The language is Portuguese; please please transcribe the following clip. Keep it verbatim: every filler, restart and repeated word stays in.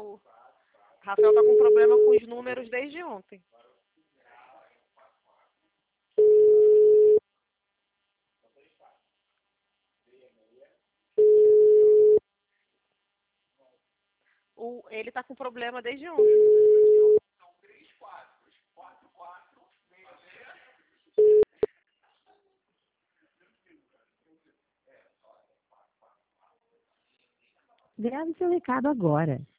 O Rafael tá com problema com os números desde ontem. O, ele tá com problema desde ontem. Grave seu recado agora.